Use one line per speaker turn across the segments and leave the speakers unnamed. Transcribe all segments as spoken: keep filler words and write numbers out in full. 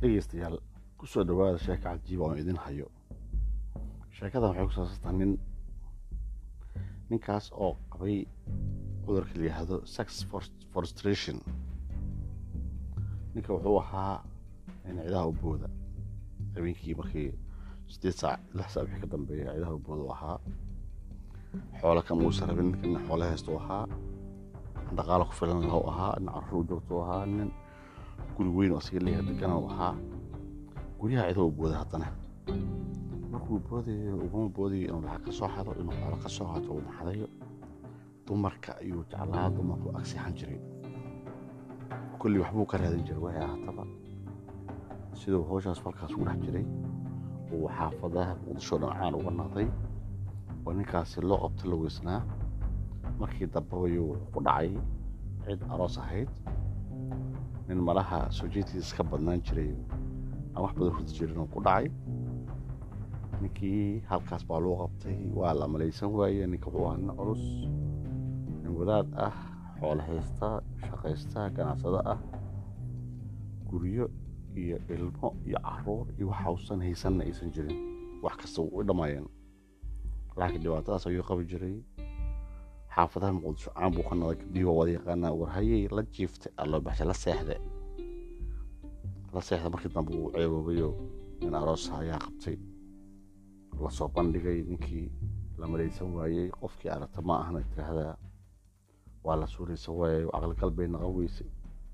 dhegeystayaal ku soo dhawaada sheeko cajiib oo idin hayo. Sheekadan waxay ku saabsan nin ninkaas oo qabay cudurka la yiraahdo sex frustration. ninka wuxuu ahaa in ciidaha u booda habeenkii markii sideed saac lix saac wixii ka dambeeya ciidaha u booda ahaa xoolo ka muusa rabin in xoolo haysto ahaa dhaqaale ku filan oo ahaa in carruur joogto ahaa nin guri weyn oo asiga leeyahay degan oo ahaa guriga ciidaha u booda haddana markuu boodayo uguma boodayo inuu lacag ka soo xado inuu xoolo ka soo qaato uu maxadayo dumarka ayuu jeclaa dumarku agseexan jiray kulli waxbuu ka raadin jiray waxay ahaataba siduu hawshaas falkaas ugu dhex jiray uu xaafadaha muqdisho dhinacaan uga noqday oo ninkaasi loo qabta la weysnaa markii dambe ayuu ku dhacay cid aroos ahayd nin malaha soo jeedkiisa ka badnaan jiray aan wax badan hurdi jirin oo ku dhacay ninkii halkaas baa loo qabtay waa la malaysan waayey ninka wuxuu ahaa nin culus nin wadaad ah xoolo haysta shaqaysta ganacsada ah guryo iyo ilmo iyo carruur iyo waxa uusan haysanna aysan jirin wax kasta u dhammaayeen laakiin dhibaatadaas ayuu qabi jiray xaafadaha muqdisho caan buu ka noqday gabdhihii wada yaqaanaa warhayey la jiiftay alloo baxshay la seexday la seexday markii dambe uu ceeboobayo nin aroos ayaa qabtay la soo bandhigay ninkii la malaysan waayey qofkii aragta ma ahna tiraahdaa waa la suuraysan waayey aqal qalbay noqon weysay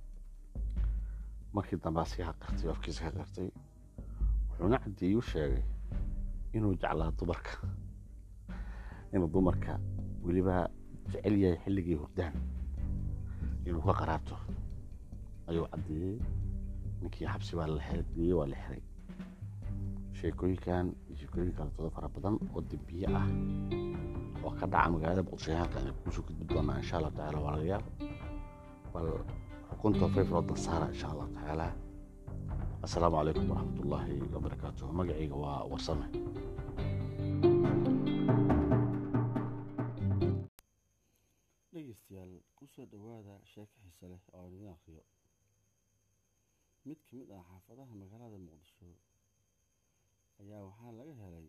markii dambe asiga ha qartay afkiisa ka qartay wuxuuna caddeeyey u sheegay inuu jeclaa dumarka inuu dumarka weliba jecel yahay xilligii hurdaan inuu ka qaraabto ayuu caddeeyey ninkii xabsi baa la xiriyey waa la xiray sheekooyinkan iyo sheekooyin kale todo fara badan oo dembiye ah oo ka dhaca magaalada muqdisho halkan ay kusoo gudbi doonaa insha allah tacaala waa laga yaabo bal xukunta fayfroodna saara insha allah tacaala assalaamu calaykum waraxmatullaahi wabarakaatuh magacayga waa warsame dhegeystayaal ku soo dhawaada sheeko xiise leh oo aan idin akhriyo mid ka mid ah xaafadaha magaalada muqdisho ayaa waxaa laga helay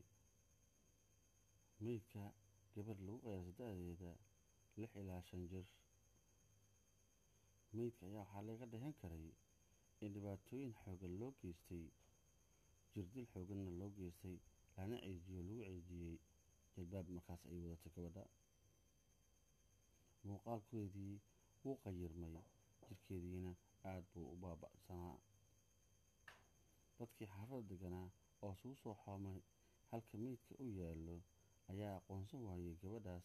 meydka gabadh lagu qiyaasay da'deeda lix ilaa shan jir meydka ayaa waxaa laga dheehan karay in dhibaatooyin xooggan loo geystay jirdil xoogganna loo geystay lana ceejiyo lagu ceejiyey jalbaab markaas ay wadatay gabadha muuqaalkeedii wuu qayirmay jirkeediina aad buu u baaba'sanaa dadkii xaafadda deganaa oo isugu soo xoomay halka meydka u yaallo ayaa aqoonsan waayey gabadhaas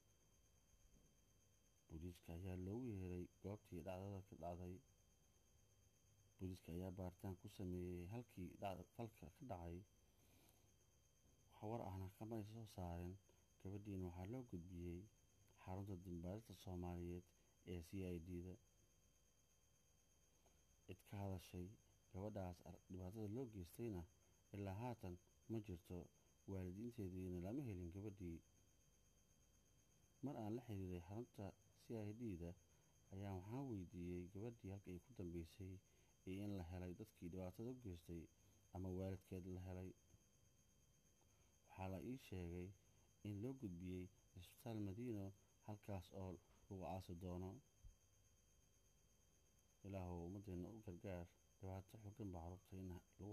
booliiska ayaa loogu yeeray goobtii dhacdada ka dhacday booliiska ayaa baaritaan ku sameeyey halkii falka ka dhacay wax war ahna kama ay soo saareen gabadhiina waxaa loo gudbiyey xarunta dambaarista soomaaliyeed ee c i d-da cid ka hadashay gabadhaas dhibaatada loo geystayna ilaa haatan ma jirto waalidiinteediina lama helin gabadhii mar aan la xiriiray xarunta c i d-da ayaa waxaan weydiiyey gabadhii halka ay ku dambeysay iyo in la helay dadkii dhibaatada u geystay ama waalidkeed la helay waxaa la ii sheegay in loo gudbiyey isbitaal madiino halkaas oo lagu aasi doono ilaahow ummaddeena u gargaar dhibaato xooggan baa carruurta in lagu